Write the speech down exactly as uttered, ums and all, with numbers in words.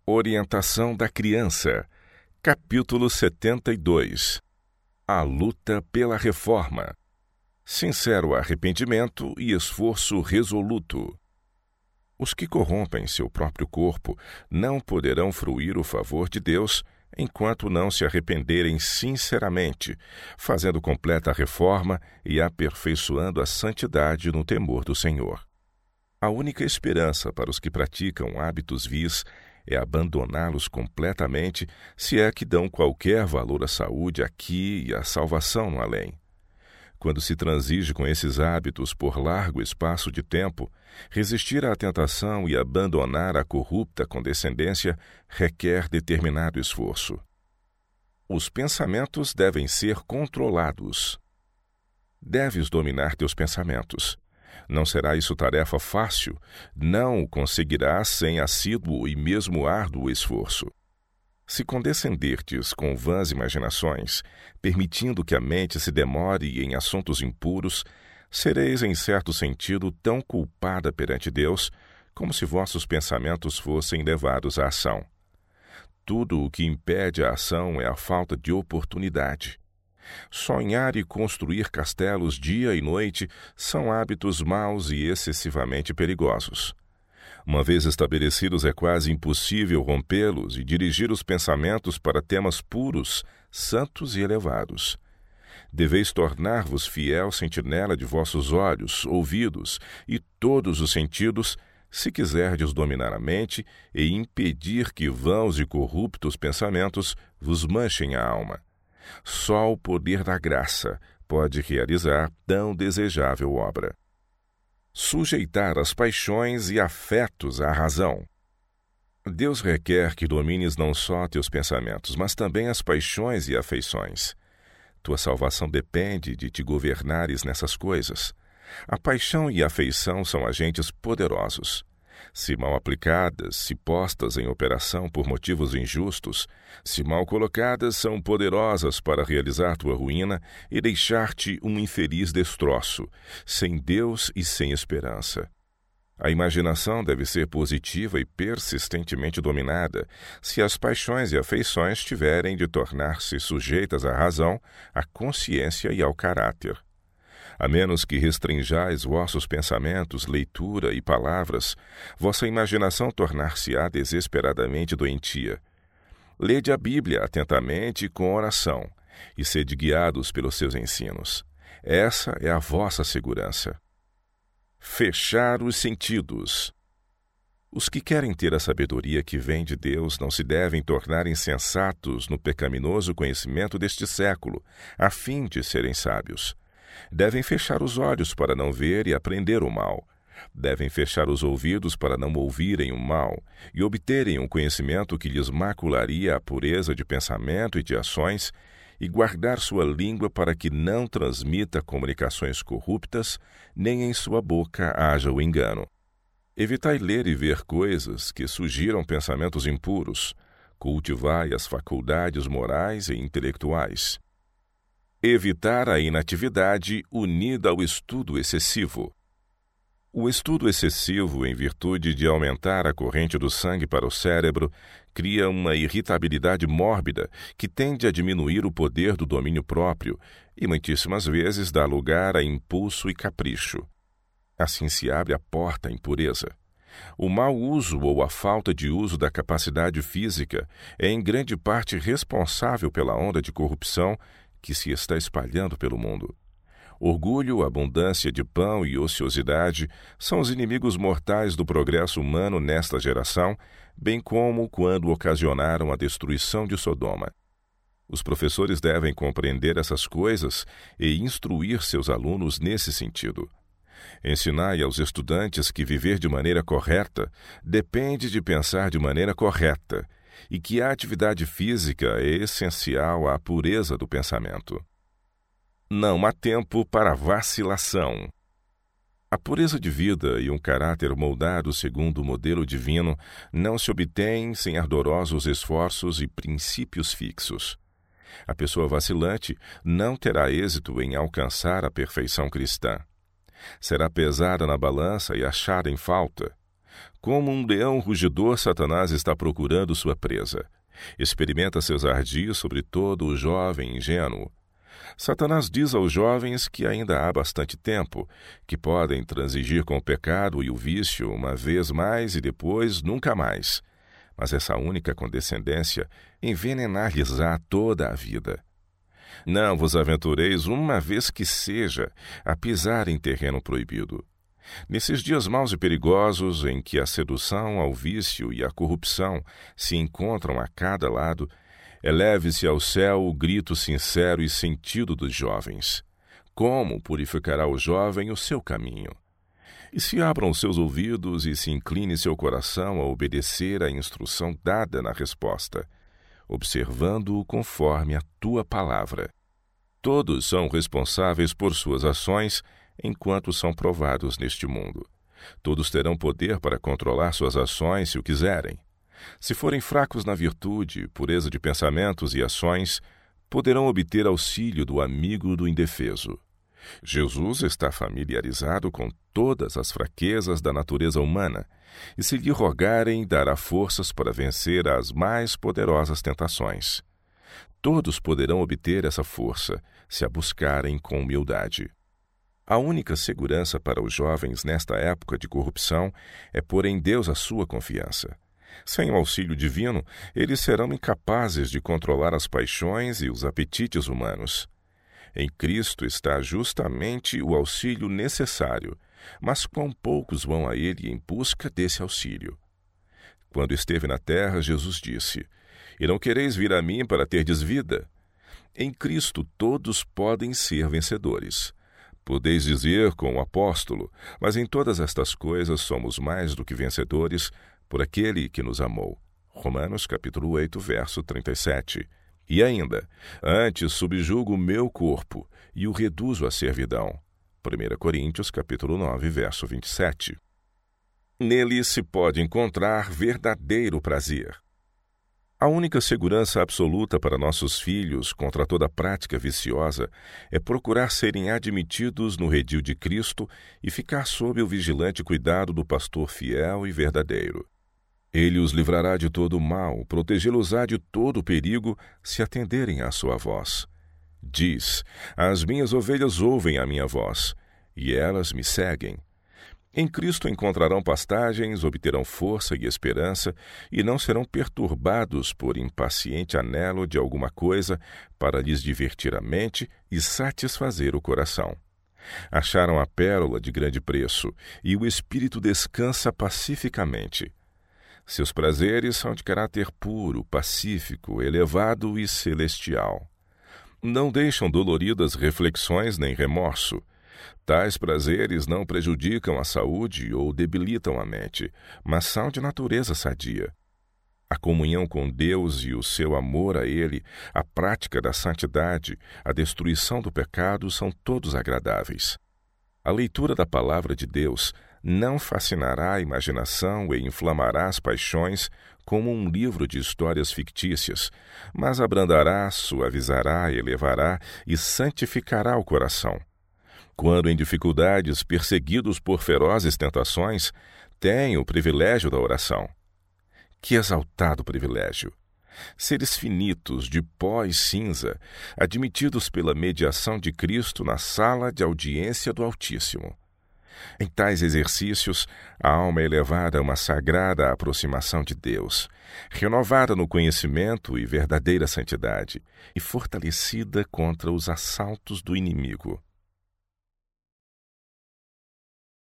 Orientação da criança. Capítulo setenta e dois. A luta pela reforma. Sincero arrependimento e esforço resoluto. Os que corrompem seu próprio corpo não poderão fruir o favor de Deus enquanto não se arrependerem sinceramente, fazendo completa reforma e aperfeiçoando a santidade no temor do Senhor. A única esperança para os que praticam hábitos vis é abandoná-los completamente, se é que dão qualquer valor à saúde aqui e à salvação no além. Quando se transige com esses hábitos por largo espaço de tempo, resistir à tentação e abandonar a corrupta condescendência requer determinado esforço. Os pensamentos devem ser controlados. Deves dominar teus pensamentos. Não será isso tarefa fácil, não o conseguirás sem assíduo e mesmo árduo esforço. Se condescenderdes com vãs imaginações, permitindo que a mente se demore em assuntos impuros, sereis, em certo sentido, tão culpada perante Deus, como se vossos pensamentos fossem levados à ação. Tudo o que impede a ação é a falta de oportunidade. Sonhar e construir castelos dia e noite são hábitos maus e excessivamente perigosos. Uma vez estabelecidos, é quase impossível rompê-los e dirigir os pensamentos para temas puros, santos e elevados. Deveis tornar-vos fiel sentinela de vossos olhos, ouvidos e todos os sentidos, se quiserdes dominar a mente e impedir que vãos e corruptos pensamentos vos manchem a alma. Só o poder da graça pode realizar tão desejável obra. Sujeitar as paixões e afetos à razão. Deus requer que domines não só teus pensamentos, mas também as paixões e afeições. Tua salvação depende de te governares nessas coisas. A paixão e a afeição são agentes poderosos. Se mal aplicadas, se postas em operação por motivos injustos, se mal colocadas, são poderosas para realizar tua ruína e deixar-te um infeliz destroço, sem Deus e sem esperança. A imaginação deve ser positiva e persistentemente dominada, se as paixões e afeições tiverem de tornar-se sujeitas à razão, à consciência e ao caráter. A menos que restringais vossos pensamentos, leitura e palavras, vossa imaginação tornar-se-á desesperadamente doentia. Lede a Bíblia atentamente e com oração, e sede guiados pelos seus ensinos. Essa é a vossa segurança. Fechar os sentidos. Os que querem ter a sabedoria que vem de Deus não se devem tornar insensatos no pecaminoso conhecimento deste século, a fim de serem sábios. Devem fechar os olhos para não ver e aprender o mal. Devem fechar os ouvidos para não ouvirem o mal e obterem um conhecimento que lhes macularia a pureza de pensamento e de ações, e guardar sua língua para que não transmita comunicações corruptas, nem em sua boca haja o engano. Evitai ler e ver coisas que sugiram pensamentos impuros. Cultivai as faculdades morais e intelectuais. Evitar a inatividade unida ao estudo excessivo. O estudo excessivo, em virtude de aumentar a corrente do sangue para o cérebro, cria uma irritabilidade mórbida que tende a diminuir o poder do domínio próprio e muitíssimas vezes dá lugar a impulso e capricho. Assim se abre a porta à impureza. O mau uso ou a falta de uso da capacidade física é em grande parte responsável pela onda de corrupção que se está espalhando pelo mundo. Orgulho, abundância de pão e ociosidade são os inimigos mortais do progresso humano nesta geração, bem como quando ocasionaram a destruição de Sodoma. Os professores devem compreender essas coisas e instruir seus alunos nesse sentido. Ensinai aos estudantes que viver de maneira correta depende de pensar de maneira correta, e que a atividade física é essencial à pureza do pensamento. Não há tempo para vacilação. A pureza de vida e um caráter moldado segundo o modelo divino não se obtêm sem ardorosos esforços e princípios fixos. A pessoa vacilante não terá êxito em alcançar a perfeição cristã. Será pesada na balança e achada em falta. Como um leão rugidor, Satanás está procurando sua presa. Experimenta seus ardis sobre todo o jovem ingênuo. Satanás diz aos jovens que ainda há bastante tempo, que podem transigir com o pecado e o vício uma vez mais e depois nunca mais. Mas essa única condescendência envenenar-lhes-á toda a vida. Não vos aventureis, uma vez que seja, a pisar em terreno proibido. Nesses dias maus e perigosos, em que a sedução ao vício e a corrupção se encontram a cada lado, eleve-se ao céu o grito sincero e sentido dos jovens. Como purificará o jovem o seu caminho? E se abram os seus ouvidos e se incline seu coração a obedecer à instrução dada na resposta, observando-o conforme a tua palavra. Todos são responsáveis por suas ações enquanto são provados neste mundo. Todos terão poder para controlar suas ações se o quiserem. Se forem fracos na virtude, pureza de pensamentos e ações, poderão obter auxílio do amigo do indefeso. Jesus está familiarizado com todas as fraquezas da natureza humana, e se lhe rogarem, dará forças para vencer as mais poderosas tentações. Todos poderão obter essa força, se a buscarem com humildade. A única segurança para os jovens nesta época de corrupção é pôr em Deus a sua confiança. Sem o auxílio divino, eles serão incapazes de controlar as paixões e os apetites humanos. Em Cristo está justamente o auxílio necessário, mas quão poucos vão a Ele em busca desse auxílio. Quando esteve na terra, Jesus disse: E não quereis vir a mim para terdes vida? Em Cristo todos podem ser vencedores. Podeis dizer com o apóstolo, mas em todas estas coisas somos mais do que vencedores por aquele que nos amou. Romanos capítulo oito, verso trinta e sete. E ainda, antes subjugo o meu corpo e o reduzo à servidão. primeira Coríntios capítulo nove, verso vinte e sete. Nele se pode encontrar verdadeiro prazer. A única segurança absoluta para nossos filhos contra toda prática viciosa é procurar serem admitidos no redil de Cristo e ficar sob o vigilante cuidado do pastor fiel e verdadeiro. Ele os livrará de todo o mal, protegê-los-á de todo o perigo, se atenderem à sua voz. Diz: As minhas ovelhas ouvem a minha voz, e elas me seguem. Em Cristo encontrarão pastagens, obterão força e esperança, e não serão perturbados por impaciente anelo de alguma coisa para lhes divertir a mente e satisfazer o coração. Acharam a pérola de grande preço, e o espírito descansa pacificamente. Seus prazeres são de caráter puro, pacífico, elevado e celestial. Não deixam doloridas reflexões nem remorso. Tais prazeres não prejudicam a saúde ou debilitam a mente, mas são de natureza sadia. A comunhão com Deus e o seu amor a Ele, a prática da santidade, a destruição do pecado são todos agradáveis. A leitura da palavra de Deus não fascinará a imaginação e inflamará as paixões como um livro de histórias fictícias, mas abrandará, suavizará, elevará e santificará o coração. Quando em dificuldades, perseguidos por ferozes tentações, têm o privilégio da oração. Que exaltado privilégio! Seres finitos, de pó e cinza, admitidos pela mediação de Cristo na sala de audiência do Altíssimo. Em tais exercícios, a alma é elevada a uma sagrada aproximação de Deus, renovada no conhecimento e verdadeira santidade, e fortalecida contra os assaltos do inimigo.